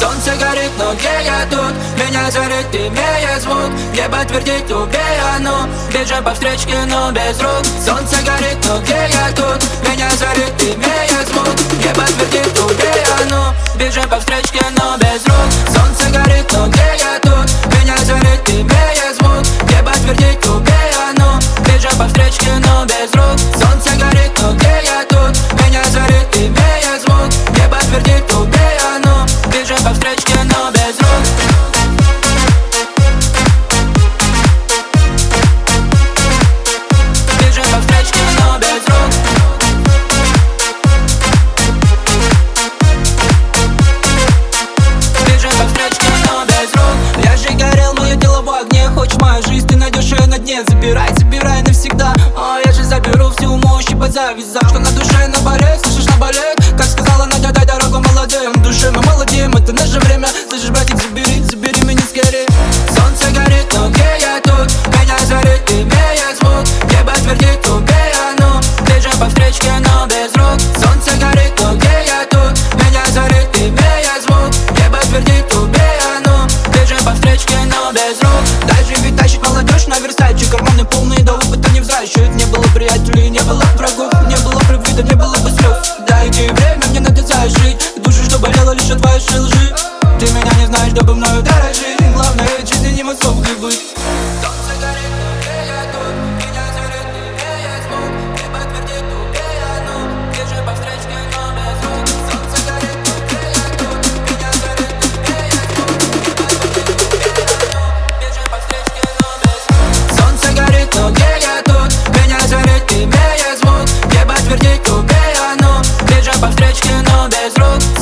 Солнце горит, но где я тут? Меня зовет, имея звук. Небо твердит, убей оно. Бежим по встречке, но без рук. Солнце горит, но где я тут? Меня зовет, имея звук. Небо твердит, убей оно. Бежим по встречке, но без рук. Солнце горит, но где я тут? Меня зовет, имея звук. Небо твердит, убей оно. Бежим по встречке, но без рук. Солнце горит, но где я тут? Меня зовет, имея звук. Небо твердит, убей оно. Бежим по встречке, но без рук. Бежим по встречке, но без рук. Бежим по встречке, но без рук. Я же горел, мое тело в огне. Хочешь мою жизнь, ты найдешь ее на дне. Забирай, забирай навсегда. Я же заберу всю мощь и подзавязав. Что на душе наболит, слышишь, наболит. Как сказала Надя, дай дорогу молодым. В душе мы молодеем, это наше время. Слышишь, братик, забери, забери меня скорее. Солнце горит, но где я тут? Меня зовет, имея звук. Небо твердит, убей оно. Бежим по встречке, но без рук. Солнце горит, но где я тут? Меня зовет, имея звук. Небо твердит, убей оно. Бежим по встречке, но без рук. Даже ведь тащит молодежь на верстаче. Карманы полные, до опыта не взращивают. Не было приятелей, не было врагов. Не было провида, не было бы слез. Дайте время, мне надо зажить. Душу, что болела лишь от вашей лжи. Ты меня не знаешь, чтобы мною дорожить. Главное, в жизни не массовкой быть. Солнце горит, но где я тут? Меня зовет, имея звук. Небо твердит, убей оно. Бежим по встречке, но без рук. Солнце горит, но где я тут? Меня зовет, имея звук. Небо твердит, убей оно. Бежим по встречке, но без рук. Солнце горит, но где я тут? Меня зовет, имея звук. Небо твердит, убей оно. Бежим по встречке, но без рук.